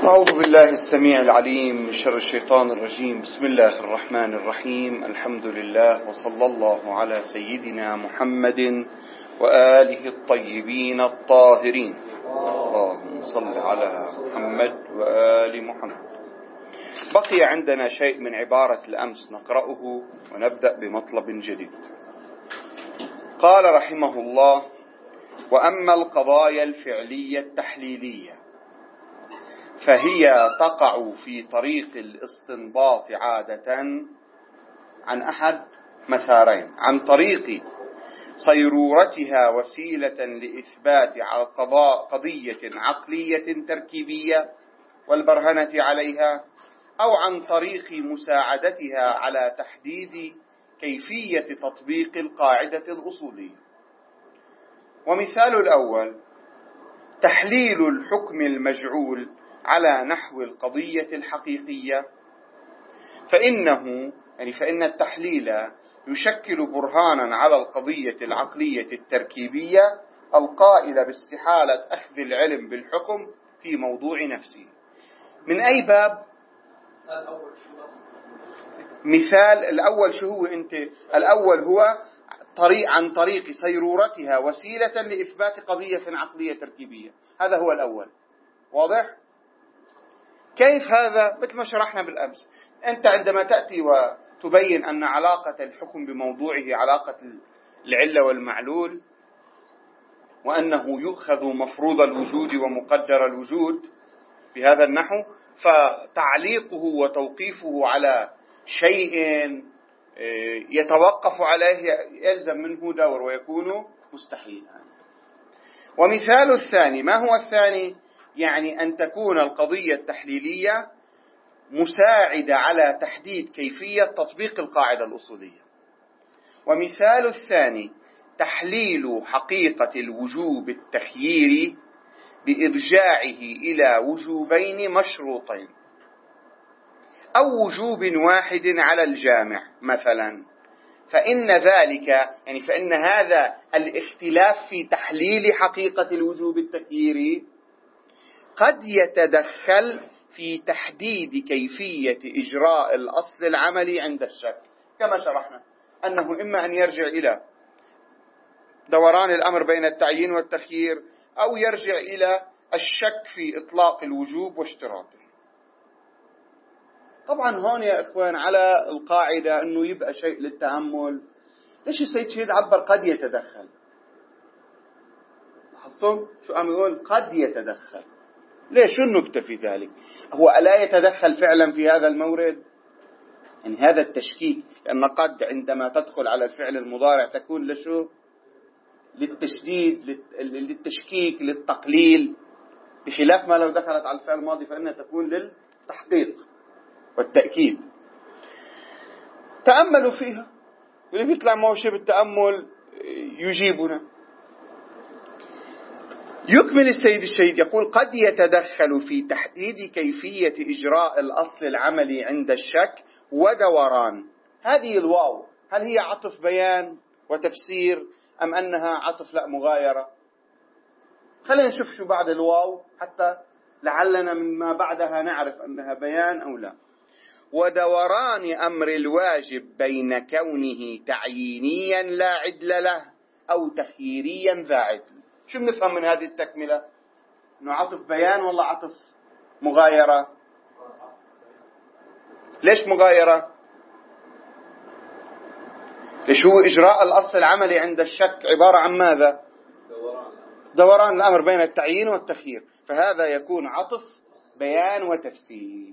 أعوذ بالله السميع العليم من شر الشيطان الرجيم. بسم الله الرحمن الرحيم. الحمد لله وصلى الله على سيدنا محمد وآله الطيبين الطاهرين. اللهم صل على محمد وآل محمد. بقي عندنا شيء من عبارة الأمس نقرأه ونبدأ بمطلب جديد. قال رحمه الله: وأما القضايا الفعلية التحليلية فهي تقع في طريق الاستنباط عادة عن أحد مسارين: عن طريق صيرورتها وسيلة لإثبات قضية عقلية تركيبية والبرهنة عليها، أو عن طريق مساعدتها على تحديد كيفية تطبيق القاعدة الأصولية. ومثال الأول: تحليل الحكم المجعول على نحو القضية الحقيقية، فإن التحليل يشكل برهانا على القضية العقلية التركيبية القائلة باستحالة أخذ العلم بالحكم في موضوع نفسه. من أي باب؟ مثال الأول شو هو؟ الأول هو عن طريق صيرورتها وسيلة لإثبات قضية عقلية تركيبية. هذا هو الأول. واضح؟ كيف هذا؟ مثل ما شرحنا بالأمس. أنت عندما تأتي وتبين أن علاقة الحكم بموضوعه علاقة العلة والمعلول، وأنه يؤخذ مفروض الوجود ومقدر الوجود بهذا النحو، فتعليقه وتوقيفه على شيء يتوقف عليه يلزم منه دور ويكون مستحيلا. ومثال الثاني: ما هو الثاني؟ يعني أن تكون القضية التحليلية مساعدة على تحديد كيفية تطبيق القاعدة الأصولية. ومثال الثاني: تحليل حقيقة الوجوب التخييري بإرجاعه إلى وجوبين مشروطين أو وجوب واحد على الجامع مثلا. فإن هذا الاختلاف في تحليل حقيقة الوجوب التخييري قد يتدخل في تحديد كيفية إجراء الأصل العملي عند الشك، كما شرحنا أنه إما أن يرجع إلى دوران الأمر بين التعيين والتخيير، أو يرجع إلى الشك في إطلاق الوجوب واشتراطه. طبعا هون يا إخوان على القاعدة أنه يبقى شيء للتأمل. ليش السيد شهيد عبر قد يتدخل؟ لاحظتم شو عم يقول؟ قد يتدخل. ليش؟ شو النكتة في ذلك؟ هو ألا يتدخل فعلا في هذا المورد؟ يعني هذا التشكيك، لأن قد عندما تدخل على الفعل المضارع تكون لشو؟ للتشديد، للتشكيك، للتقليل، بخلاف ما لو دخلت على الفعل الماضي فإنها تكون للتحقيق والتأكيد. تأملوا فيها، واللي بيطلع ما هو شيء بالتأمل يجيبنا. يكمل السيد الشهيد يقول: قد يتدخل في تحديد كيفية إجراء الأصل العملي عند الشك ودوران. هذه الواو هل هي عطف بيان وتفسير أم أنها عطف مغايرة؟ خلينا نشوف شو بعد الواو حتى لعلنا من ما بعدها نعرف أنها بيان أو لا. ودوران أمر الواجب بين كونه تعيينيا لا عدل له أو تخييريا ذا عدل. شو بنفهم من هذه التكملة؟ إنه عطف بيان ولا عطف مغايرة؟ ليش مغايرة؟ ليش هو إجراء الأصل العملي عند الشك عبارة عن ماذا؟ دوران الأمر بين التعيين والتخيير، فهذا يكون عطف بيان وتفسير.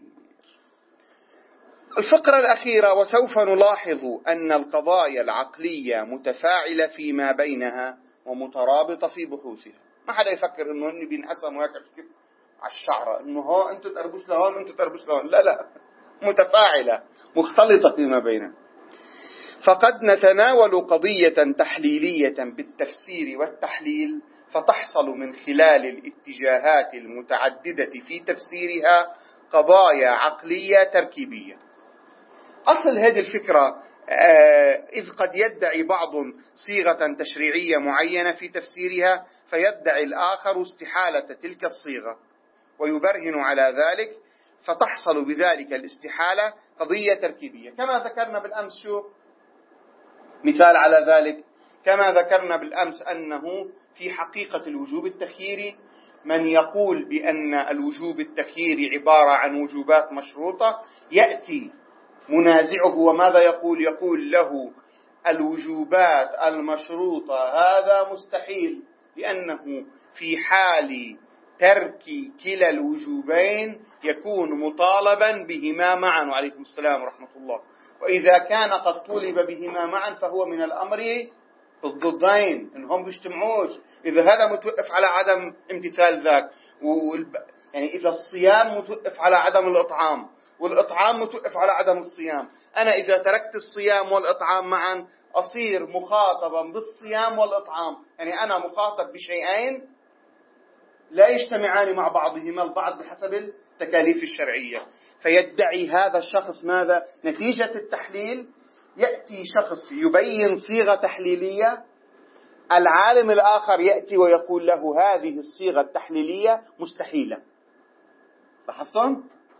الفقرة الأخيرة: وسوف نلاحظ أن القضايا العقلية متفاعلة فيما بينها ومترابطة في بحوثها. ما حدا يفكر إنه هن بينقسموا هيك على الشعرة، إنه هو أنتوا تقربوش لهون وأنتوا تقربوش لهون. لا، متفاعلة مختلطة فيما بينها. فقد نتناول قضية تحليلية بالتفسير والتحليل، فتحصل من خلال الاتجاهات المتعددة في تفسيرها قضايا عقلية تركيبية. أصل هذه الفكرة إذ قد يدعي بعض صيغة تشريعية معينة في تفسيرها، فيدعي الآخر استحالة تلك الصيغة، ويبرهن على ذلك، فتحصل بذلك الاستحالة قضية تركيبية. كما ذكرنا بالأمس، شو مثال على ذلك؟ كما ذكرنا بالأمس أنه في حقيقة الوجوب التخييري من يقول بأن الوجوب التخييري عبارة عن وجوبات مشروطة، يأتي منازعه وماذا يقول؟ يقول له الوجوبات المشروطة هذا مستحيل، لأنه في حال ترك كلا الوجوبين يكون مطالبا بهما معا، وعليكم السلام ورحمة الله. وإذا كان قد طولب بهما معا فهو من الأمر الضدين، إنهم بيجتمعوش. إذا هذا متوقف على عدم امتثال ذاك، يعني إذا الصيام متوقف على عدم الإطعام، والإطعام متوقف على عدم الصيام، أنا إذا تركت الصيام والإطعام معا أصير مخاطبا بالصيام والإطعام. يعني أنا مخاطب بشيئين لا يجتمعان مع بعضهما البعض بحسب التكاليف الشرعية. فيدعي هذا الشخص ماذا؟ نتيجة التحليل يأتي شخص يبين صيغة تحليلية، العالم الآخر يأتي ويقول له هذه الصيغة التحليلية مستحيلة. لاحظتم؟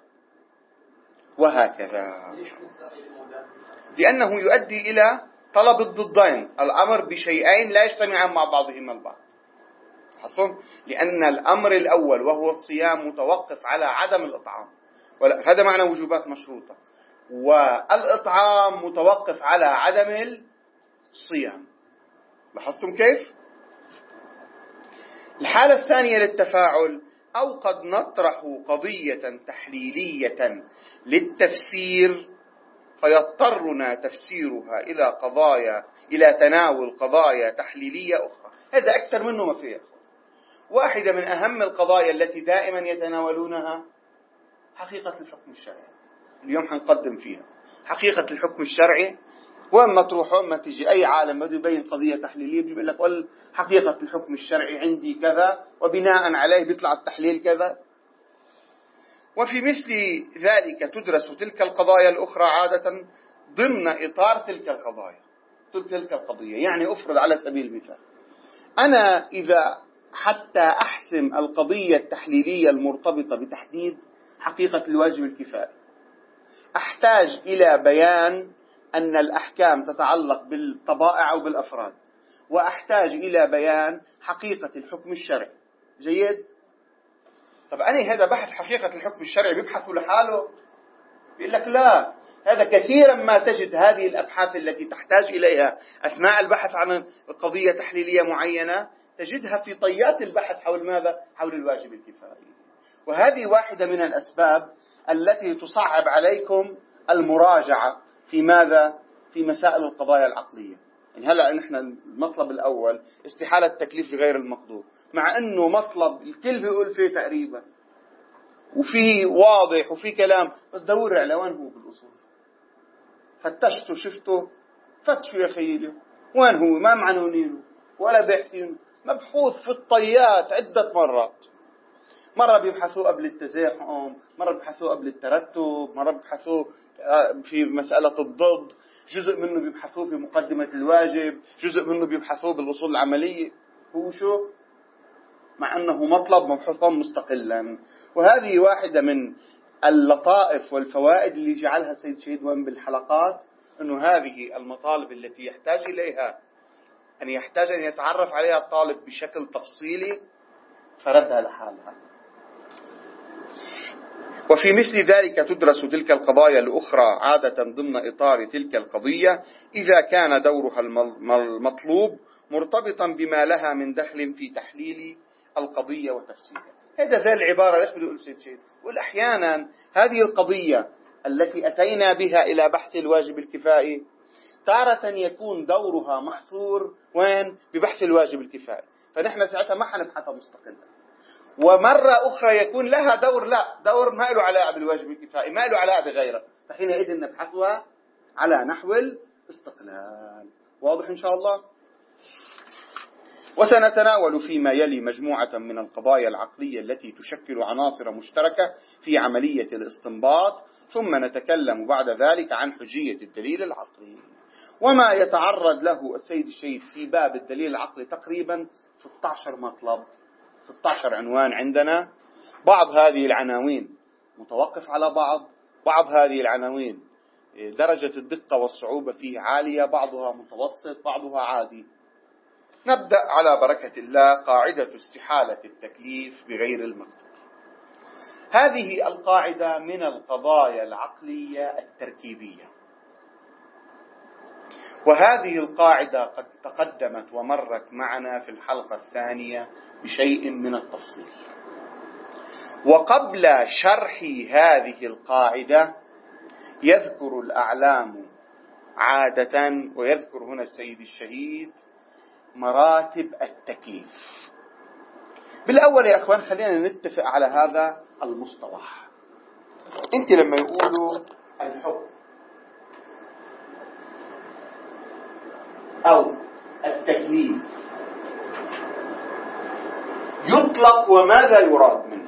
وهكذا، لأنه يؤدي إلى طلب الضدين، الأمر بشيئين لا يجتمعان مع بعضهما البعض. لاحظتم؟ لأن الأمر الأول وهو الصيام متوقف على عدم الإطعام، هذا معنى وجوبات مشروطة، والإطعام متوقف على عدم الصيام. لاحظتم كيف؟ الحالة الثانية للتفاعل، أو قد نطرح قضية تحليلية للتفسير فيضطرنا تفسيرها إلى تناول قضايا تحليلية أخرى. هذا أكثر منه ما فيه. واحدة من أهم القضايا التي دائما يتناولونها حقيقة الحكم الشرعي. اليوم حنقدم فيها حقيقة الحكم الشرعي. وين ما تروح وين ما تجي أي عالم بده يبين قضية تحليلية بيقول لك حقيقة الحكم الشرعي عندي كذا، وبناء عليه بيطلع التحليل كذا. وفي مثل ذلك تدرس تلك القضايا الأخرى عادة ضمن إطار تلك القضية. يعني أفرض على سبيل المثال، أنا إذا حتى أحسم القضية التحليلية المرتبطة بتحديد حقيقة الواجب الكفائي أحتاج إلى بيان أن الأحكام تتعلق بالطبائع أو بالأفراد، وأحتاج إلى بيان حقيقة الحكم الشرعي. جيد؟ طب أنا هذا بحث حقيقة الحكم الشرعي بيبحثه لحاله؟ بيقول لك لا، هذا كثيرا ما تجد هذه الأبحاث التي تحتاج إليها أثناء البحث عن قضية تحليلية معينة تجدها في طيات البحث حول ماذا؟ حول الواجب الكفائي. وهذه واحدة من الأسباب التي تصعب عليكم المراجعة في ماذا؟ في مسائل القضايا العقلية. يعني هلأ نحن المطلب الأول استحالة التكليف غير المقدور، مع أنه مطلب الكل بيقول فيه تقريبا وفي واضح وفي كلام، بس دور على وين هو بالأصول. فتشته شفته فتشوا يا خيلي وين هو، ما معنونينه ولا باحثينه، مبحوث في الطيات عدة مرات. مرة بيبحثوا قبل التزاحم، مرة بيبحثوا قبل الترتب، مرة بيبحثوا في مسألة الضد، جزء منه بيبحثوه في مقدمة الواجب، جزء منه بيبحثوه بالأصول العملية. هو شو؟ مع أنه مطلب مبحوث مستقلا. وهذه واحدة من اللطائف والفوائد اللي جعلها سيد شهيد وين بالحلقات، أنه هذه المطالب التي يحتاج أن يتعرف عليها الطالب بشكل تفصيلي فردها لحالها. وفي مثل ذلك تدرس تلك القضايا الأخرى عادة ضمن إطار تلك القضية إذا كان دورها المطلوب مرتبطا بما لها من دخل في تحليل القضية وتفسيرها. هذا ذا العبارة ليش بده يقول سيد شيء؟ والأحيانا هذه القضية التي أتينا بها إلى بحث الواجب الكفائي تارة يكون دورها محصور وين؟ ببحث الواجب الكفائي، فنحن ساعتها ما حنبحثها مستقلا. ومرة أخرى يكون لها دور ما له علاقة بالواجب الكفائي، ما له علاقة بغيره، فحينئذ نبحثها على نحو الاستقلال. واضح إن شاء الله؟ وسنتناول فيما يلي مجموعة من القضايا العقلية التي تشكل عناصر مشتركة في عملية الاستنباط، ثم نتكلم بعد ذلك عن حجية الدليل العقلي وما يتعرض له السيد الشهيد في باب الدليل العقلي. تقريبا 16 مطلب، 16 عنوان عندنا، بعض هذه العناوين متوقف على بعض هذه العناوين درجة الدقة والصعوبة فيه عالية، بعضها متوسط، بعضها عادي. نبدأ على بركة الله. قاعدة استحالة التكليف بغير المقدور. هذه القاعدة من القضايا العقلية التركيبية، وهذه القاعدة قد تقدمت ومرت معنا في الحلقة الثانية بشيء من التفصيل. وقبل شرح هذه القاعدة يذكر الأعلام عادة، ويذكر هنا السيد الشهيد، مراتب التكليف. بالأول يا أخوان خلينا نتفق على هذا المصطلح. أنت لما يقولوا الحكم أو التكليف يطلق، وماذا يراد منه؟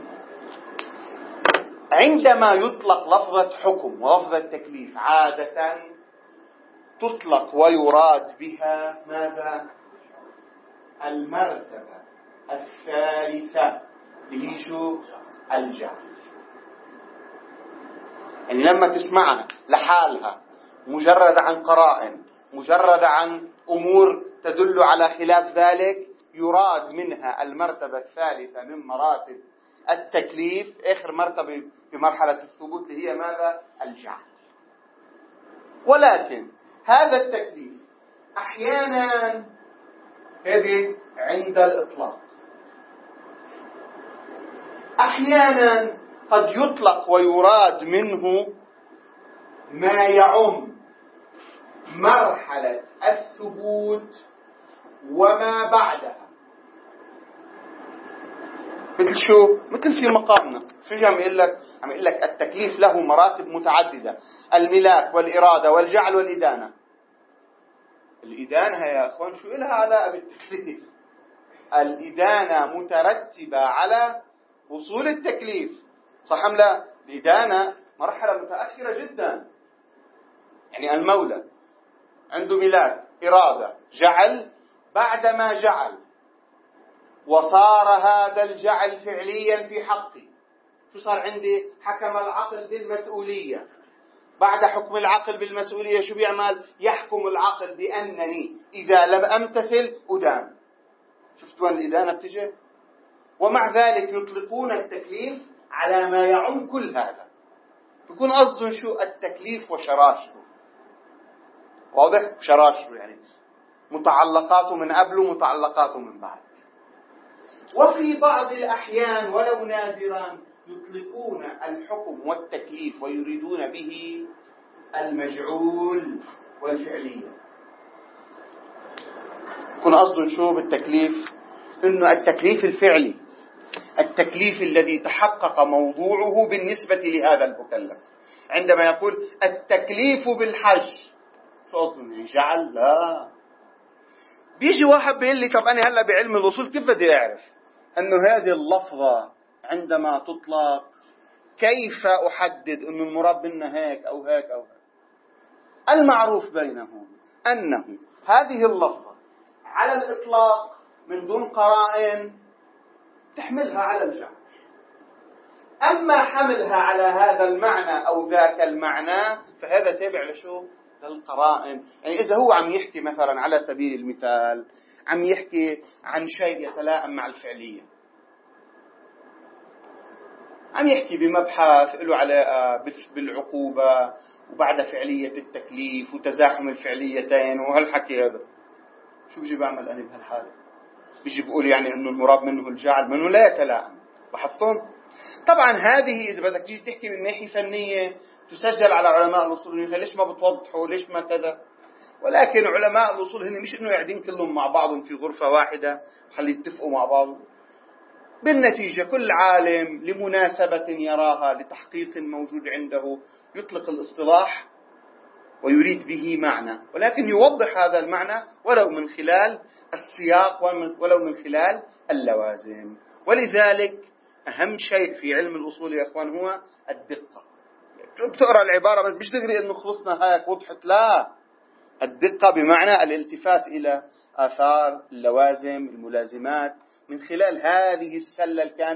عندما يطلق لفظة حكم ولفظة تكليف عادة تطلق ويراد بها ماذا؟ المرتبة الثالثة اللي هي شو؟ الجعل. يعني لما تسمعها لحالها مجرد عن قرائن، مجرد عن أمور تدل على خلاف ذلك، يراد منها المرتبة الثالثة من مراتب التكليف، آخر مرتبة في مرحلة الثبوت اللي هي ماذا؟ الجعل. ولكن هذا التكليف أحيانا هذه عند الإطلاق، أحيانا قد يطلق ويراد منه ما يعم مرحلة الثبوت وما بعدها. مثل شو؟ مثل في مقامنا شو عم يقول لك؟ عم يقول لك التكليف له مراتب متعددة: الملاك والإرادة والجعل والإدانة. الإدانة يا أخوان شو لها علاقة بالتكليف؟ الإدانة مترتبة على وصول التكليف، صح أم لا؟ الإدانة مرحلة متأخرة جدا. يعني المولى عنده ملاك، إرادة، جعل. بعدما جعل وصار هذا الجعل فعليا في حقي، شو صار عندي؟ حكم العقل بالمسؤولية. بعد حكم العقل بالمسؤولية شو بيعمل؟ يحكم العقل بأنني إذا لم أمتثل أدان. شفتوا أن الإدانة بتجي؟ ومع ذلك يطلقون التكليف على ما يعم كل هذا. يكون قصدهم شو؟ التكليف وشراشته. واضح؟ شراشته يعني متعلقاته من قبل ومتعلقاته من بعد. وفي بعض الأحيان ولو نادرا يطلقون الحكم والتكليف ويريدون به المجعول والفعلية. يكون قصدهم شو بالتكليف؟ إنه التكليف الفعلي، التكليف الذي تحقق موضوعه بالنسبة لهذا المكلف. عندما يقول التكليف بالحج، شو قصدهم؟ يعني جعل؟ لا. بيجي واحد بيقول لي طب أنا هلأ بعلم الوصول كيف بدي أعرف أنه هذه اللفظة عندما تطلق كيف أحدد أنه المراد منها هيك أو هيك أو هيك؟ المعروف بينهم أنه هذه اللفظة على الإطلاق من دون قرائن تحملها على الجعل. أما حملها على هذا المعنى أو ذاك المعنى فهذا تابع لشو؟ للقرائن. يعني إذا هو عم يحكي مثلا على سبيل المثال عم يحكي عن شيء يتلائم مع الفعلية، عم يحكي بمبحث له علاقة بالعقوبة وبعد فعلية التكليف وتزاحم الفعليتين وهالحكي هذا، شو بيجي بعمل أنا بهالحالة؟ بيجي بقول يعني إنه المراد منه الجعل، منه لا يتلائم. لاحظتم؟ طبعا هذه إذا بدك تيجي تحكي من ناحية فنية تسجل على علماء الأصول، ليش ما بتوضحوا؟ ليش ما كذا؟ ولكن علماء الأصول هن مش إنه قاعدين كلهم مع بعضهم في غرفة واحدة خلي يتفقوا مع بعض. بالنتيجة كل عالم لمناسبة يراها لتحقيق موجود عنده يطلق الاصطلاح ويريد به معنى، ولكن يوضح هذا المعنى ولو من خلال السياق ولو من خلال اللوازم. ولذلك أهم شيء في علم الأصول يا أخوان هو الدقة. بتقرأ العبارة مش تقري إنه خلصنا هيك وضحت، لا، الدقة بمعنى الالتفات إلى آثار اللوازم الملازمات من خلال هذه السلة الكاملة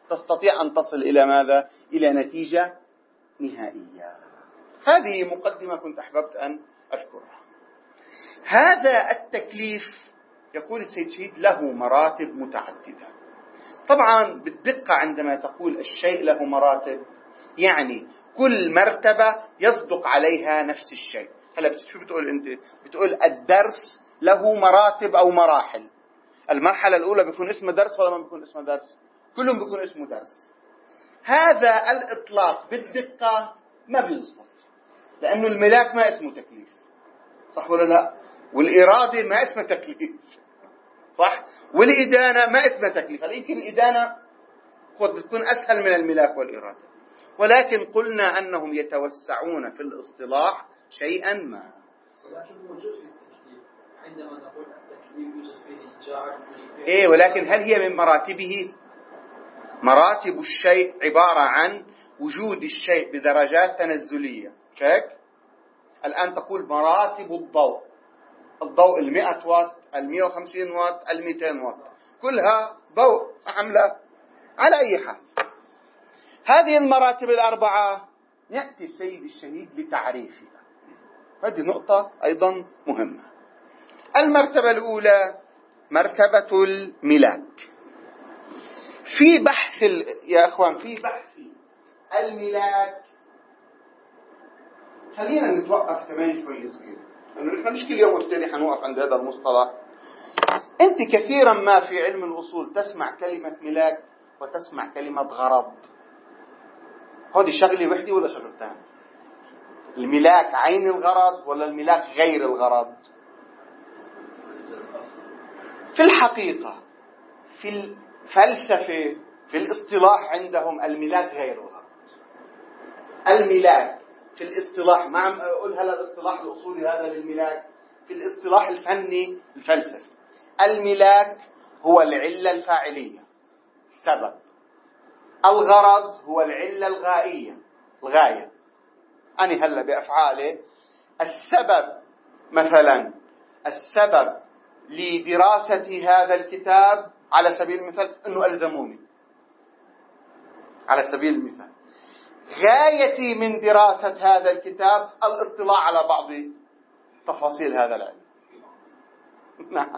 تستطيع أن تصل إلى ماذا؟ إلى نتيجة نهائية. هذه مقدمة كنت أحببت أن أذكرها. هذا التكليف يقول السيد شهيد له مراتب متعددة. طبعا بالدقة عندما تقول الشيء له مراتب يعني كل مرتبة يصدق عليها نفس الشيء. هلا شو بتقول أنت؟ بتقول الدرس له مراتب أو مراحل. المرحلة الأولى بيكون اسمه درس ولا ما بيكون اسمه درس؟ كلهم بيكون اسمه درس. هذا الإطلاق بالدقة ما بيزبط، لأنه الملاك ما اسمه تكليف، صح ولا لا؟ والإرادة ما اسمه تكليف، صح؟ والإدانة ما اسمه تكليف. يمكن الإدانة قد تكون أسهل من الملاك والإرادة، ولكن قلنا أنهم يتوسعون في الاصطلاح شيئا ما. ولكن موجود في التكليف عندما نقول التكليف يوجد فيه الجعل. إيه، ولكن هل هي من مراتبه؟ مراتب الشيء عبارة عن وجود الشيء بدرجات تنزلية. شك؟ الآن تقول مراتب الضوء، الضوء 100 واط، 150 واط، 200 واط، كلها ضوء، صح أم لا؟ على أي حال، هذه المراتب الأربعة يأتي السيد الشهيد لتعريفها. هذه نقطة أيضا مهمة. المرتبة الأولى مرتبة الملاك. في بحث يا أخوان، في بحث الملاك خلينا نتوقف كمان شوي صغير، لأنه نحن مش كل يوم والتاني حنوقف عند هذا المصطلح. أنت كثيرا ما في علم الأصول تسمع كلمة ملاك وتسمع كلمة غرض. هذه شغلة وحدة ولا شغلتان؟ الملاك عين الغرض ولا الملاك غير الغرض؟ في الحقيقة في الفلسفة في الاصطلاح عندهم الملاك غير الغرض. الملاك في الاصطلاح، ما عم أقول هلا الاصطلاح الأصولي هذا للملاك، في الاصطلاح الفني الفلسفي الملاك هو العلة الفاعلية، السبب. الغرض هو العلة الغائية، الغاية. أنا هلا بأفعاله السبب، مثلا السبب لدراسة هذا الكتاب على سبيل المثال أنه ألزموني، على سبيل المثال. غايتي من دراسة هذا الكتاب الاطلاع على بعض تفاصيل هذا العلم. نعم،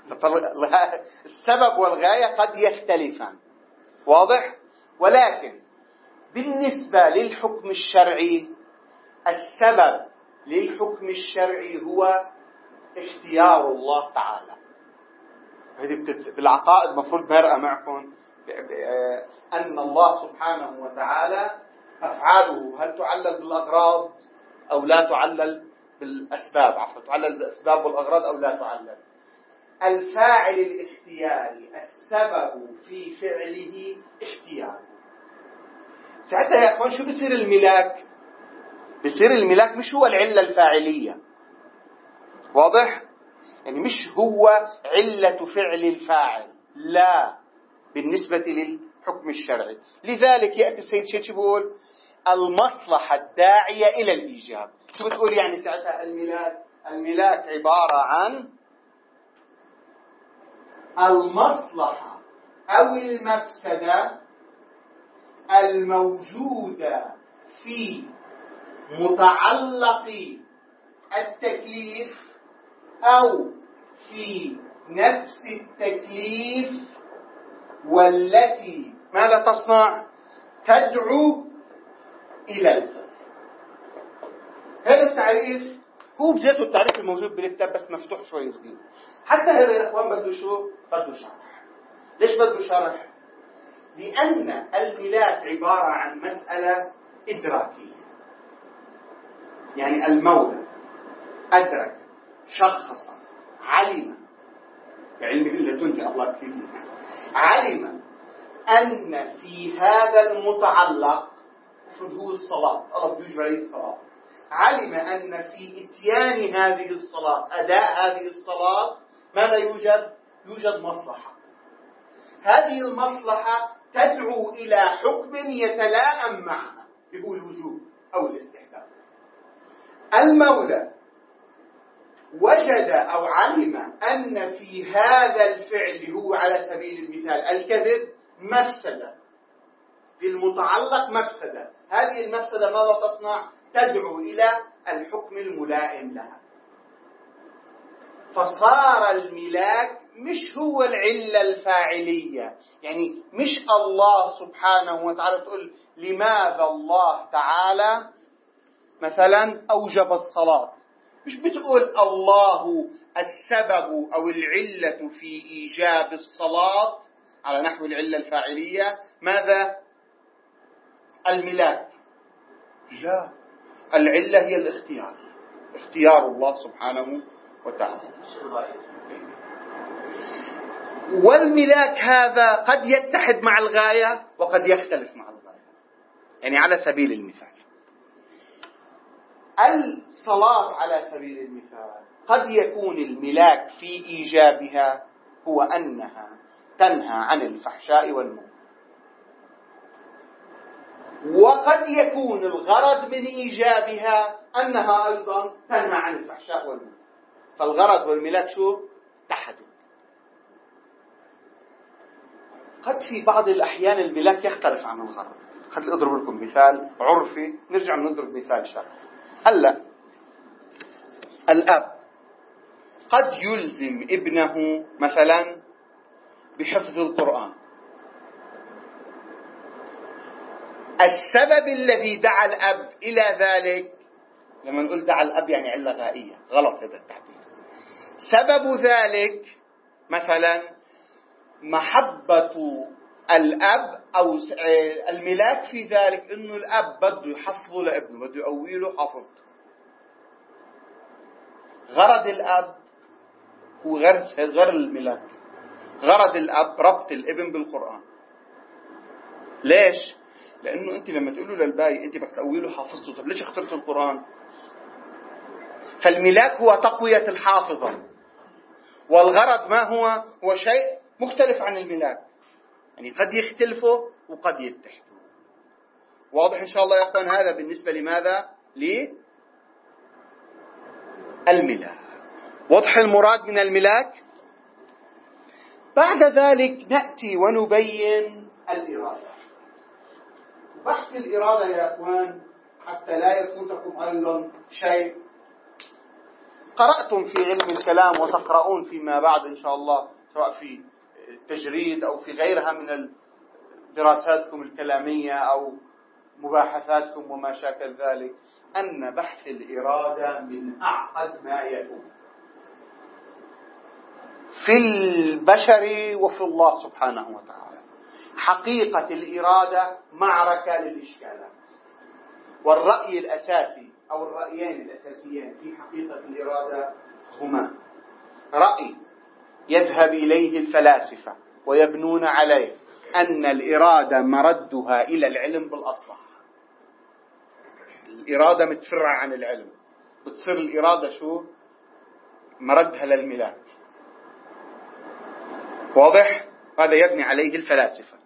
السبب والغاية قد يختلفان، واضح؟ ولكن بالنسبة للحكم الشرعي السبب للحكم الشرعي هو اختيار الله تعالى. هذه بالعقائد مفروض مرأة معكم أن الله سبحانه وتعالى أفعاله هل تعلل بالأغراض أو لا تعلل بالأسباب، عفوا تعلل بالأسباب والأغراض أو لا تعلل. الفاعل الاختياري السبب في فعله اختياره. ساعتها يا أخوان شو بصير الملاك؟ بصير الملاك مش هو العلة الفاعلية، واضح؟ يعني مش هو علة فعل الفاعل، لا، بالنسبة للحكم الشرعي. لذلك يأتي السيد شيخ بيقول المصلحة الداعية إلى الإيجاب. شو بتقول يعني ساعتها الملاك عبارة عن المصلحة أو المفسدة الموجودة في متعلق التكليف أو في نفس التكليف، والتي ماذا تصنع؟ تدعو إلى الفعل. هذا التعريف هو بذاته التعريف الموجود بالكتاب بس مفتوح شوي صغير. حتى هذا يا إخوان بده شو؟ بده شرح. ليش بده شرح؟ لأن الملاك عبارة عن مسألة إدراكية. يعني المولى أدرك، شخص، علم، بعلمه اللدني الله كثير، علم أن في هذا المتعلق شو هو الصلاة، الله بده يجب عليه الصلاة، علم أن في إتيان هذه الصلاة، أداء هذه الصلاة، ماذا يوجد؟ يوجد مصلحة. هذه المصلحة تدعو إلى حكم يتلائم معها، هو الوجوب أو الاستحباب. المولى وجد أو علم أن في هذا الفعل هو على سبيل المثال الكذب مفسدة، في المتعلق مفسدة، هذه المفسدة ماذا تصنع؟ تدعو إلى الحكم الملائم لها. فصار الملاك مش هو العلة الفاعلية، يعني مش الله سبحانه وتعالى تقول لماذا الله تعالى مثلا أوجب الصلاة، مش بتقول الله السبب أو العلة في إيجاب الصلاة على نحو العلة الفاعلية ماذا؟ الملاك. لا، العلة هي الاختيار، اختيار الله سبحانه وتعالى. والملاك هذا قد يتحد مع الغاية وقد يختلف مع الغاية. يعني على سبيل المثال الصلاة، على سبيل المثال قد يكون الملاك في إيجابها هو أنها تنهى عن الفحشاء والمنكر، وقد يكون الغرض من إيجابها أنها أيضا تنهى عن الفحشاء والمنكر. فالغرض والملاك شو؟ تحدوا. قد في بعض الأحيان الملاك يختلف عن الغرض. خليني أضرب لكم مثال عرفي، نرجع نضرب مثال شرعي. هلا الأب قد يلزم ابنه مثلا بحفظ القرآن. السبب الذي دعا الأب إلى ذلك، لما نقول دعا الأب يعني علة غائية، غلط هذا التعبير. سبب ذلك مثلا محبة الأب أو الملاك في ذلك، إنه الأب بده يحفظه لابنه، بده يقوي له حفظ. غرض الأب هو غير الملاك. غرض الأب ربط الابن بالقرآن. ليش؟ لأنه أنت لما تقول له للباي أنت بدك تقوي له حافظته، طب ليش اخترت القرآن؟ فالملاك هو تقوية الحافظة، والغرض ما هو؟ هو شيء مختلف عن الملاك. يعني قد يختلفوا وقد يتحدوا. واضح إن شاء الله يا أخوان؟ هذا بالنسبة لماذا؟ للملاك. وضح المراد من الملاك. بعد ذلك نأتي ونبين الإرادة. بحث الإرادة يا أخوان حتى لا يفوتكم أيضا شيء. قرأتم في علم الكلام وتقرؤون فيما بعد إن شاء الله، سواء في التجريد أو في غيرها من دراساتكم الكلامية أو مباحثاتكم وما شاكل ذلك، أن بحث الإرادة من أعقد ما يكون في البشر وفي الله سبحانه وتعالى. حقيقة الإرادة معركة للإشكالات، والرأي الأساسي أو الرأيين الأساسيين في حقيقة الإرادة هما رأي يذهب إليه الفلاسفة ويبنون عليه أن الإرادة مردها إلى العلم بالأصلح. الإرادة متفرعة عن العلم، بتصير الإرادة شو؟ مردها للملاك. واضح؟ هذا يبني عليه الفلاسفة.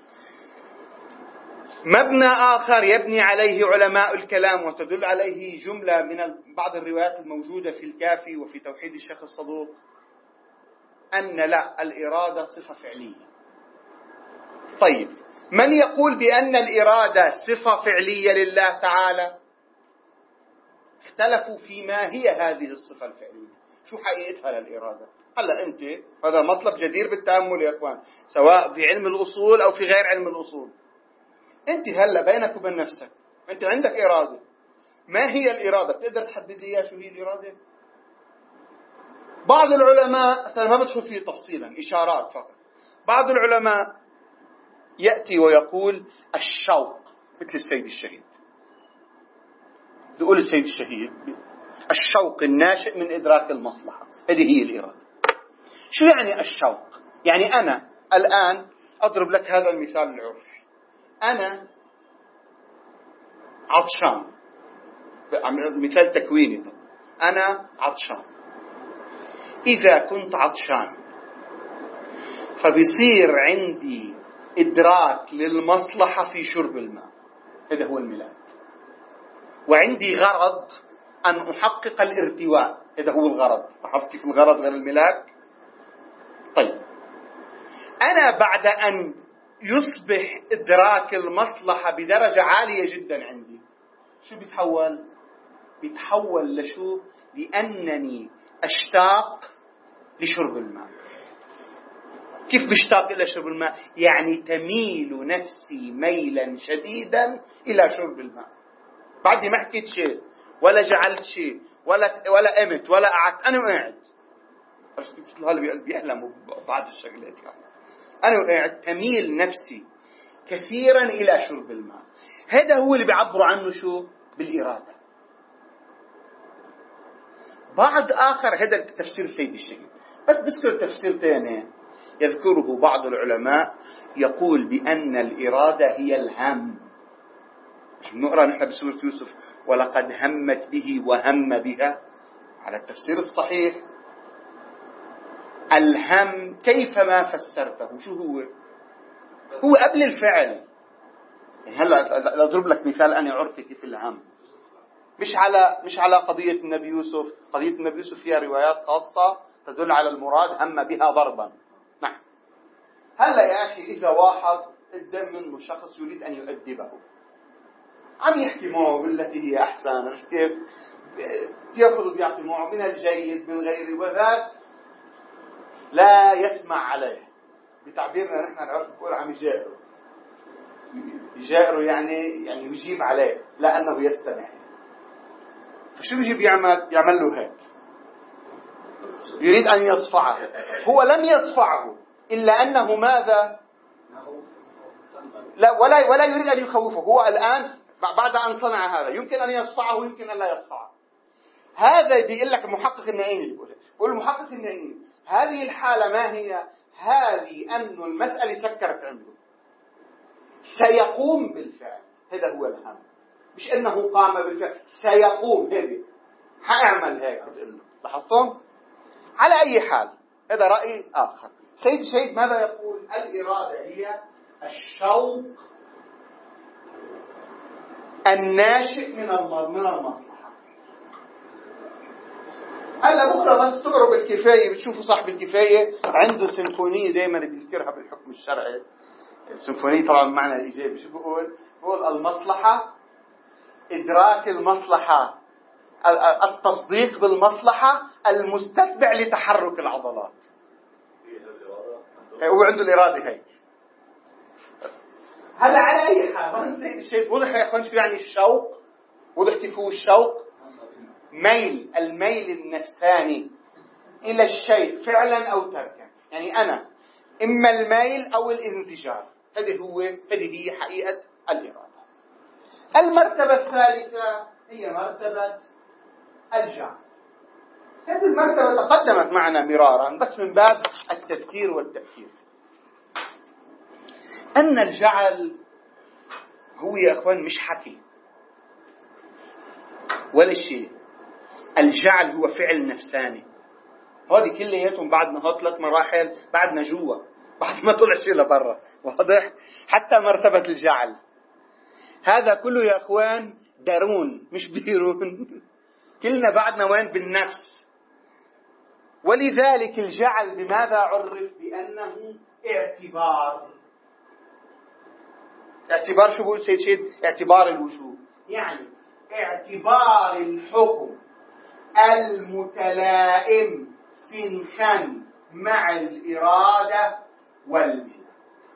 مبنى آخر يبني عليه علماء الكلام، وتدل عليه جملة من بعض الروايات الموجودة في الكافي وفي توحيد الشيخ الصدوق، أن لا، الإرادة صفة فعلية. طيب، من يقول بأن الإرادة صفة فعلية لله تعالى؟ اختلفوا فيما هي هذه الصفة الفعلية، شو حقيقتها للإرادة. هلا أنت، هذا مطلب جدير بالتأمل يا أخوان، سواء في علم الأصول أو في غير علم الأصول. أنت هلا بينك وبين نفسك، أنت عندك إرادة، ما هي الإرادة؟ بتقدر تحدد لي شو هي الإرادة؟ بعض العلماء، أنا ما بدخل فيه تفصيلا، إشارات فقط. بعض العلماء يأتي ويقول الشوق، مثل السيد الشهيد. يقول السيد الشهيد الشوق الناشئ من إدراك المصلحة، هذه هي الإرادة. شو يعني الشوق؟ يعني أنا الآن أضرب لك هذا المثال العرفي. أنا عطشان، مثال تكويني. طبعا أنا عطشان. إذا كنت عطشان فبيصير عندي إدراك للمصلحة في شرب الماء، هذا هو الملاك. وعندي غرض أن أحقق الارتواء، هذا هو الغرض. لاحظت كيف الغرض غير الملاك؟ طيب، أنا بعد أن يصبح إدراك المصلحة بدرجة عالية جدا عندي، شو بيتحول؟ بيتحول لشو؟ لأنني أشتاق لشرب الماء. كيف بشتاق إلى شرب الماء؟ يعني تميل نفسي ميلا شديدا إلى شرب الماء. بعدي ما حكيت شيء ولا جعلت شيء ولا قمت ولا قعدت، أنا وقاعد. مثل هلا بيألموا بعض الشغلات يعني. أنا وقاعد تميل نفسي كثيرا إلى شرب الماء. هذا هو اللي بيعبروا عنه شو؟ بالإرادة. بعض آخر، هذا تفسير سيد الشهيد، بس بذكر تفسير ثاني يذكره بعض العلماء، يقول بأن الإرادة هي الهم. مش بنقرأ نحن بسورة يوسف ولقد همت به وهم بها؟ على التفسير الصحيح الهم كيفما فسرته شو هو؟ هو قبل الفعل. يعني هلا أضرب لك مثال أنا عرفي كيف الهم. مش على قضية النبي يوسف. قضية النبي يوسف فيها روايات خاصة تدل على المراد هم بها ضربا. نعم. هلا يا أخي إذا واحد قدام منه شخص يريد أن يؤدبه، عم يحكي معه بالتي هي أحسن، عرفت كيف؟ يأخذ بيعطي معه من الجيد من غيره، وذاك لا يسمع عليه. بتعبيرنا نحن نعرف نقول عم يجائره يعني يجيب عليه لا أنه يستمع. فشو بيجي بيعمل له هيك، يريد أن يصفعه. هو لم يصفعه إلا أنه ماذا؟ لا ولا يريد أن يخوفه. هو الآن بعد أن صنع هذا يمكن أن يصفعه ويمكن أن لا يصفعه. هذا بيقول لك المحقق النعيمي اللي بيقول المحقق النعيمي هذه الحالة ما هي؟ هذه أن المسألة سكرت عنده، سيقوم بالفعل. هذا هو الهم، مش أنه قام بالفعل، سيقوم. هذه حأعمل هيك. لاحظتم؟ على أي حال هذا رأي آخر. سيد الشهيد ماذا يقول؟ الإرادة هي الشوق الناشئ من المصلحة. هلا بكره بس تقروا بالكفاية بتشوفوا صاحب الكفاية عنده سيمفونية دائما بيذكرها بالحكم الشرعي. السيمفونية طبعا معنى الإيجابي. شو بقول؟ المصلحة، إدراك المصلحة، التصديق بالمصلحة، المستتبع لتحرك العضلات. هو عنده الإرادة هيك. هلا على أي حال سيد الشيء وضح يا أخوان شو يعني الشوق؟ وضح كيف هو الشوق؟ الميل النفساني إلى الشيء فعلا أو تركا. يعني أنا إما الميل أو الانزجار. هذه هي حقيقة الإرادة. المرتبة الثالثة هي مرتبة الجعل. هذه المرتبة تقدمت معنا مرارا بس من باب التذكير والتأكيد. أن الجعل هو يا أخوان مش حكي ولا شيء. الجعل هو فعل نفساني. هذه كلياتهم بعد ما 3 مراحل بعدنا جوا، بعد ما طلع شيء لبرا. واضح؟ حتى مرتبة الجعل هذا كله يا أخوان درون مش بيرون. كلنا بعدنا وين؟ بالنفس. ولذلك الجعل بماذا عرف؟ بأنه اعتبار. اعتبار شو بقول سيد شيد؟ اعتبار الوجوب، يعني اعتبار الحكم المتلائم سنخا مع الإرادة والميل.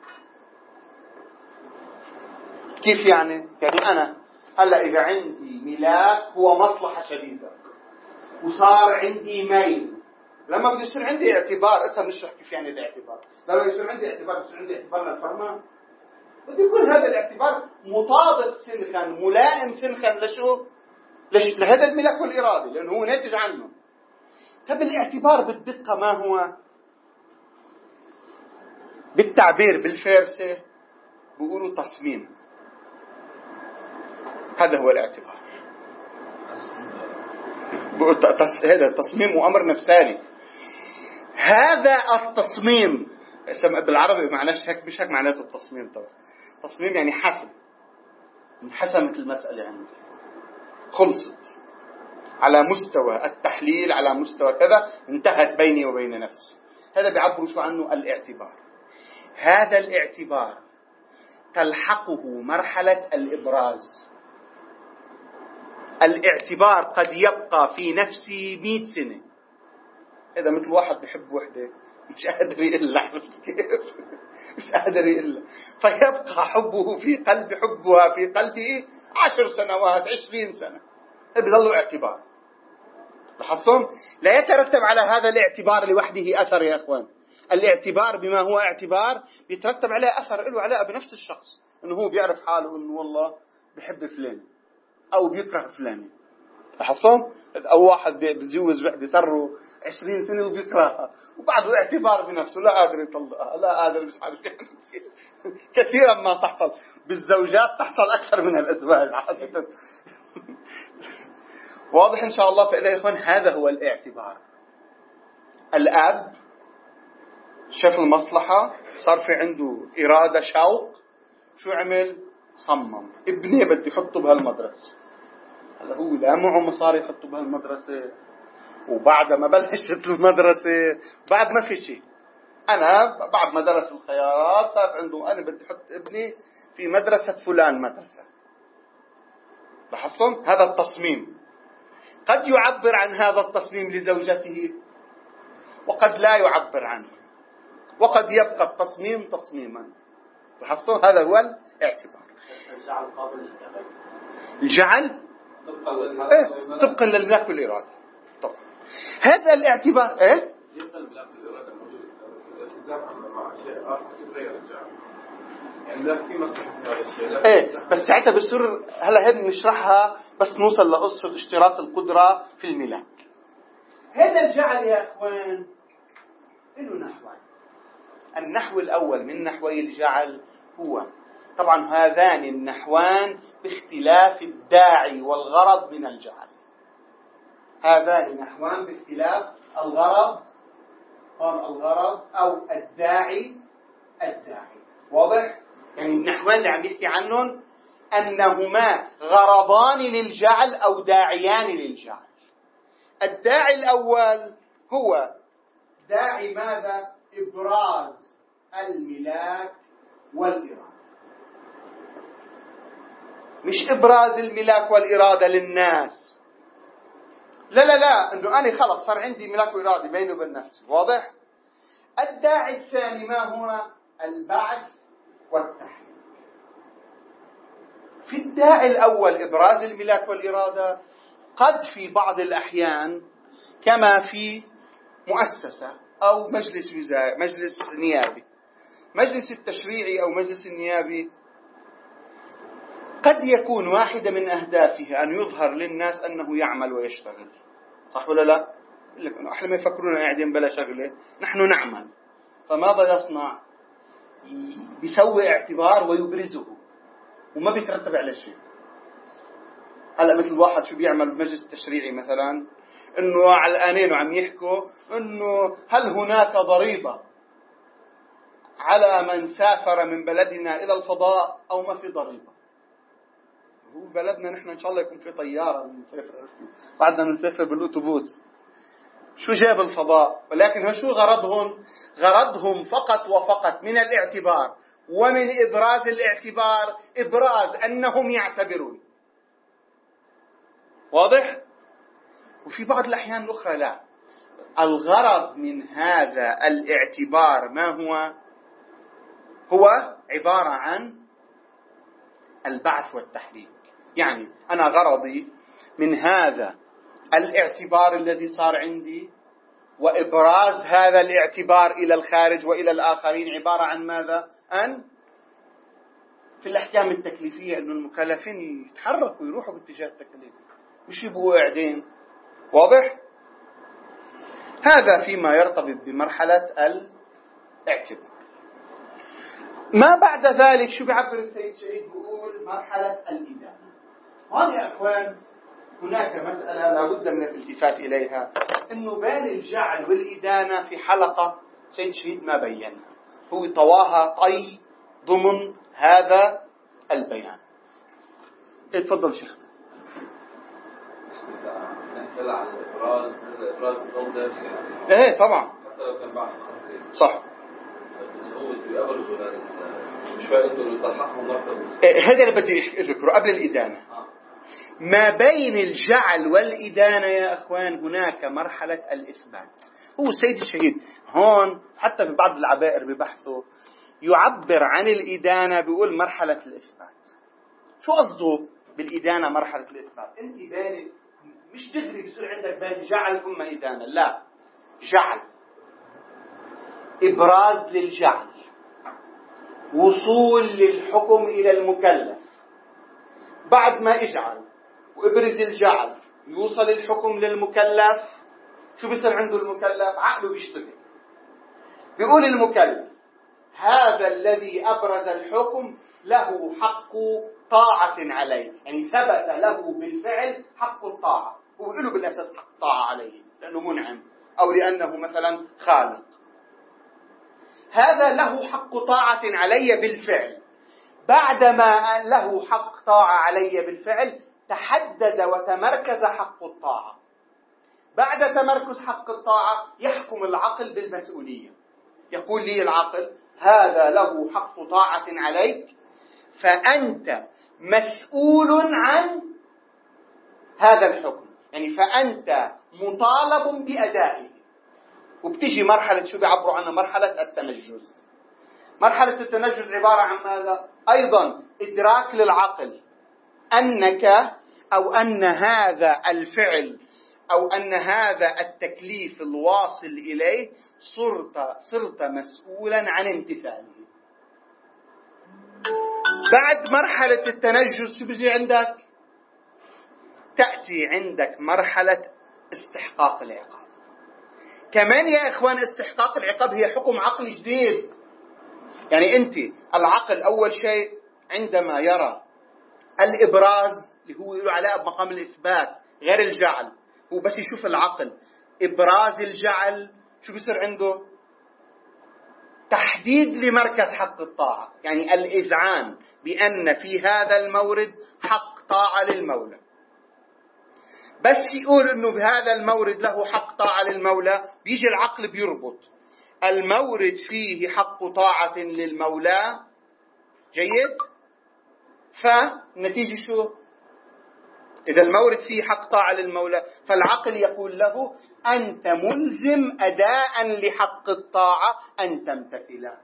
كيف يعني؟ يعني أنا هلأ إذا عندي ملاك هو مصلحة شديدة وصار عندي ميل، لما بده يصير عندي اعتبار. هسه بنشرح كيف يعني الاعتبار. لما يصير عندي اعتبار بصير عندي اعتبار للفرمان. بده يكون هذا الاعتبار مطابق سنخا ملائم سنخا لشو؟ لهذا الملك والإرادة، لأنه هو ناتج عنه. طب الاعتبار بالدقة ما هو؟ بالتعبير بالفارسي بيقولوا تصميم. هذا هو الاعتبار. هذا التصميم وأمر نفساني. هذا التصميم بالعربي معناش هيك، مش هيك معناته التصميم. طبعا تصميم يعني حسم. انحسمت المسألة عندي، خلصت على مستوى التحليل، على مستوى كذا، انتهت بيني وبين نفسي. هذا بيعبروا شو عنه؟ الاعتبار. هذا الاعتبار تلحقه مرحلة الإبراز. الاعتبار قد يبقى في نفسي 100 سنة. إذا مثل واحد بيحب وحدة مش قادر يقلع، عرفت كيف؟ مش قادر يقلع، فيبقى حبها في قلبه 10 سنوات 20 سنة، بيظل اعتبار. لاحظتم؟ لا يترتب على هذا الاعتبار لوحده أثر يا أخوان. الاعتبار بما هو اعتبار بيترتب عليه أثر له علاقة بنفس الشخص، إنه هو بيعرف حاله إنه والله بحب فلان أو بيكره فلان. لاحظتم؟ أو واحد بيتجوز وحدة صار 20 سنة وبيكرهها، وبعده اعتبار بنفسه لا قادر يطلقها، لا قادر مش عارف. كثيرا ما تحصل بالزوجات، تحصل أكثر من الأزواج عادة. واضح إن شاء الله؟ فإذا يا إخوان هذا هو الاعتبار. الأب شاف المصلحة، صار في عنده إرادة شوق، شو عمل؟ صمم ابني بدي يحطه بهالمدرسة. هلا هو لا معه مصاري يحطه بهالمدرسة، وبعد ما بلشت المدرسة بعد ما في شيء. أنا بعد ما درس الخيارات صار عنده أنا بدي أحط ابني في مدرسة فلان مدرسة. لاحظتم؟ هذا التصميم قد يعبر عن هذا التصميم لزوجته وقد لا يعبر عنه، وقد يبقى التصميم تصميما. لاحظتم؟ هذا هو الاعتبار. الجعل قابل للتغير. الجعل طبقا للملاك والإرادة. طب هذا الاعتبار الملاك والإرادة موجود التزام مع شيء آخر تغير الجعل. يعني لا في مصلحة هذا الشيء. بس ساعتها بصير هلا هذه نشرحها بس نوصل لقصة اشتراط القدرة في الملاك. هذا الجعل يا اخوان له نحوين. النحو الأول من نحوي الجعل هو طبعا هذان النحوان باختلاف الداعي والغرض من الجعل. هذان نحوان باختلاف الغرض أو الداعي. واضح؟ يعني النحوان اللي عم يحكي عنهم أنهما غرضان للجعل أو داعيان للجعل. الداعي الأول هو داعي ماذا؟ إبراز الملاك والإرادة. مش إبراز الملاك والإرادة للناس، لا إنه أنا خلص صار عندي ملاك وإرادة بيني وبين نفسي. واضح؟ الداعي الثاني ما هو؟ البعث والتحريك. في الداعي الأول إبراز الملاك والإرادة قد في بعض الأحيان كما في مؤسسة أو مجلس نيابي، مجلس التشريعي أو مجلس النيابي قد يكون واحدة من أهدافه أن يظهر للناس أنه يعمل ويشتغل. صح ولا لا؟ إحنا ما يفكرون قاعدين بلا شغلة، نحن نعمل. فماذا يصنع؟ بيسوي اعتبار ويبرزه وما بيترتب على شيء. هلا مثل واحد شو بيعمل بمجلس التشريعي مثلا، انه علقانين وعم يحكوا انه هل هناك ضريبة على من سافر من بلدنا الى الفضاء او ما في ضريبة. هو بلدنا نحن ان شاء الله يكون في طيارة نسافر، بعدنا نسافر بالاتوبوس. شو جاب الفضاء؟ ولكن شو غرضهم فقط وفقط من الاعتبار ومن إبراز الاعتبار إبراز أنهم يعتبرون. واضح؟ وفي بعض الأحيان الأخرى لا، الغرض من هذا الاعتبار ما هو عبارة عن البعث والتحريك. يعني أنا غرضي من هذا الاعتبار الذي صار عندي وإبراز هذا الاعتبار إلى الخارج وإلى الآخرين عبارة عن ماذا؟ أن في الأحكام التكليفية أن المكلفين يتحركوا يروحوا باتجاه التكليف، مش يبقوا قاعدين. واضح؟ هذا فيما يرتبط بمرحلة الاعتبار. ما بعد ذلك شو بيعبر السيد شهيد؟ بيقول مرحلة الإدانة. هون يا أخوان هناك مسألة لابد من الالتفات إليها، إنه بين الجعل والإدانة في حلقة سيد شهيد ما بينها، هو طواها طي ضمن هذا البيان. تفضل شيخ. نتكلم عن الإبراز بضل داخل. إيه طبعا. حتى لو كان بعض صح. بس هو بيبرزوا مش فائدته اللي تلحقه مرتبة. هذا اللي بدي أذكره قبل الإدانة. ما بين الجعل والإدانة يا أخوان هناك مرحلة الإثبات. هو السيد الشهيد هون حتى في بعض العبائر ببحثه يعبر عن الإدانة بيقول مرحلة الإثبات. شو قصده بالإدانة مرحلة الإثبات؟ أنت بين مش تدري بصير عندك بين جعل ثم إدانة، لا، جعل، إبراز للجعل، وصول للحكم إلى المكلف، بعد ما اجعل وابرز الجعل يوصل الحكم للمكلف، شو بيصير عنده المكلف؟ عقله بيشتغل. بيقول المكلف هذا الذي أبرز الحكم له حق طاعة عليه، يعني ثبت له بالفعل حق الطاعة. هو له بالأساس حق طاعة عليه لأنه منعم أو لأنه مثلا خالق. هذا له حق طاعة علي بالفعل. بعدما له حق طاعة علي بالفعل تحدد وتمركز حق الطاعة. بعد تمركز حق الطاعة يحكم العقل بالمسؤولية. يقول لي العقل هذا له حق طاعة عليك فأنت مسؤول عن هذا الحكم، يعني فأنت مطالب بأدائه. وبتيجي مرحلة شو بيعبروا عنها؟ مرحلة التنجز. مرحلة التنجز عبارة عن ماذا؟ أيضا إدراك للعقل أنك أو أن هذا الفعل أو أن هذا التكليف الواصل إليه صرت مسؤولا عن امتثاله. بعد مرحلة التنجز شو بيجي عندك؟ تأتي عندك مرحلة استحقاق العقاب. كمان يا إخوان استحقاق العقاب هي حكم عقلي جديد. يعني أنت العقل أول شيء عندما يرى الإبراز اللي هو يقول عليه بمقام الإثبات غير الجعل، هو بس يشوف العقل إبراز الجعل شو بيصير عنده؟ تحديد لمركز حق الطاعة، يعني الإذعان بأن في هذا المورد حق طاعة للمولى. بس يقول إنه بهذا المورد له حق طاعة للمولى، بيجي العقل بيربط المورد فيه حق طاعة للمولى، جيد؟ فنتيجة شو؟ إذا المورد فيه حق طاعة للمولى فالعقل يقول له أنت ملزم أداء لحق الطاعة أن تمتثله.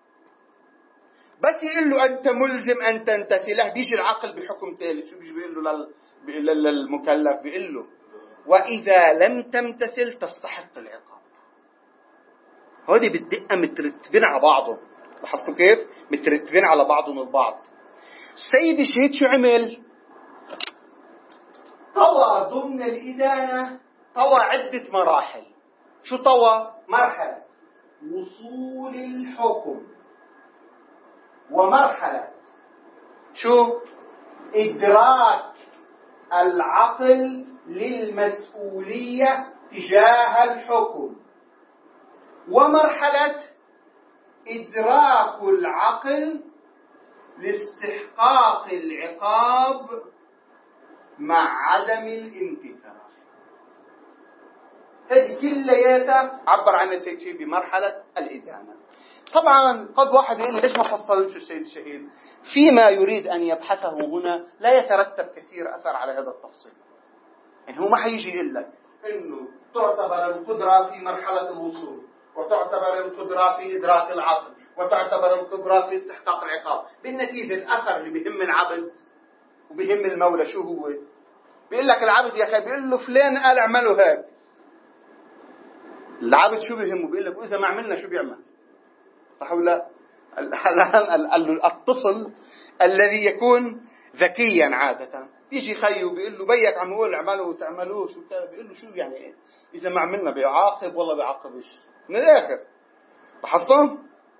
بس يقول له أنت ملزم أن تمتثله، بيجي العقل بحكم ثالث. شو بيجي بيقول له للمكلف؟ بيقول له وإذا لم تمتثل تستحق العقاب. هذه بالدقة مترتبين على بعضهم. لاحظتوا كيف؟ مترتبين على بعضهم البعض. السيد الشهيد شو عمل؟ طوى ضمن الإدانة، طوى عدة مراحل. شو طوى؟ مرحلة وصول الحكم، ومرحلة شو؟ إدراك العقل للمسؤولية تجاه الحكم، ومرحلة إدراك العقل لاستحقاق العقاب مع عدم الامتثال. هذه كلياتها عبر عنها السيد الشهيد بمرحلة الإدانة. طبعا قد واحد يقول ليش ما فصلش السيد الشهيد؟ فيما يريد أن يبحثه هنا لا يترتب كثير أثر على هذا التفصيل. يعني هو ما حيجي يقول لك إنه تعتبر القدرة في مرحلة الوصول، وتعتبر القدرة في إدراك العقل، وتعتبر القدرة في استحقاق العقاب. بالنتيجة الأثر اللي بهم العبد وبهم المولى شو هو؟ بيقول لك العبد يا أخي، بيقول له فلان قال اعملوا هيك. العبد شو بيهمه؟ بيقول لك وإذا ما عملنا شو بيعمل؟ صح ولا لا؟ الطفل الذي يكون ذكيا عادة يجي خيه بيقول له بيك عم يقول اعملوا وتعملوش وكذا، بيقول له شو يعني ايه؟ إذا ما عملنا بيعاقب ولا بيعاقبش؟ من الآخر لاحظتم؟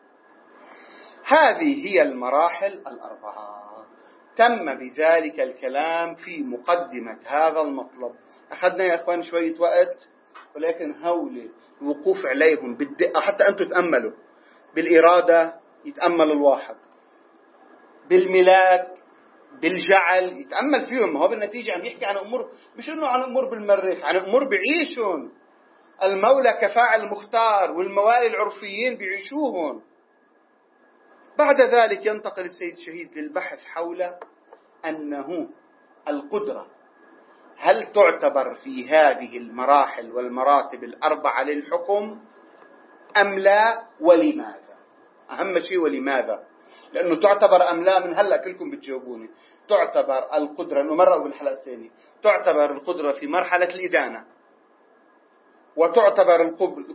هذه هي المراحل الأربعة. تم بذلك الكلام في مقدمة هذا المطلب. أخذنا يا أخوان شوية وقت، ولكن هول الوقوف عليهم بالدقة حتى أنتم تأملوا. بالإرادة يتأمل الواحد، بالملاك، بالجعل يتأمل فيهم. ما هو بالنتيجة عم يحكي عن أمور، مش إنه عن أمور بالمريخ، عن أمور بعيشون. المولى كفاعل مختار والموالي العرفيين بيعيشوهن. بعد ذلك ينتقل السيد الشهيد للبحث حول أنه القدرة هل تعتبر في هذه المراحل والمراتب الأربعة للحكم أم لا، ولماذا؟ أهم شيء ولماذا، لأنه تعتبر أم لا من هلأ كلكم بتجاوبوني. تعتبر القدرة، إنه مرة بالحلقة الثانية، تعتبر القدرة في مرحلة الإدانة، وتعتبر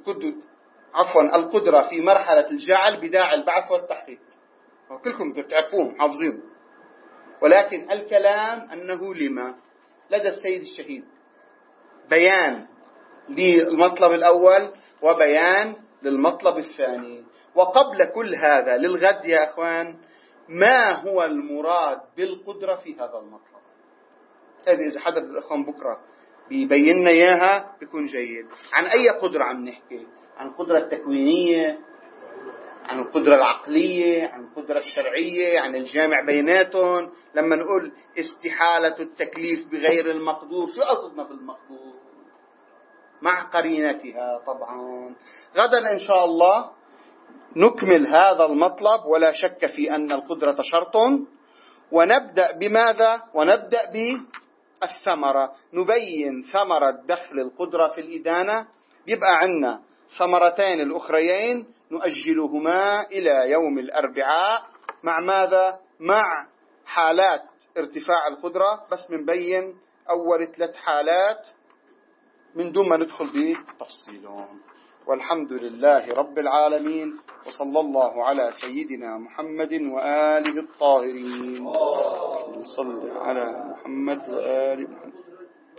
القدرة في مرحلة الجعل بداعي البعث والتحقيق. كلكم بتعرفون حافظين، ولكن الكلام أنه لما لدى السيد الشهيد بيان للمطلب الأول وبيان للمطلب الثاني. وقبل كل هذا للغد يا أخوان، ما هو المراد بالقدرة في هذا المطلب؟ هذه إذا حدا الأخوان بكرة بيبين لنا إياها بيكون جيد. عن أي قدرة عم نحكي؟ عن القدرة التكوينية، عن القدرة العقلية، عن القدرة الشرعية، عن الجامع بيناتهم؟ لما نقول استحالة التكليف بغير المقدور، شو قصدنا بالمقدور؟ مع قرينتها طبعا. غدا إن شاء الله نكمل هذا المطلب، ولا شك في أن القدرة شرط. ونبدأ بماذا؟ ونبدأ بالثمرة، نبين ثمرة دخل القدرة في الإدانة. بيبقى عندنا ثمرتين الأخريين نؤجلهما إلى يوم الأربعاء. مع ماذا؟ مع حالات ارتفاع القدرة، بس منبين أول 3 حالات من دون ما ندخل بتفصيلهم. والحمد لله رب العالمين، وصلى الله على سيدنا محمد وآله الطاهرين. صل على محمد وآل محمد.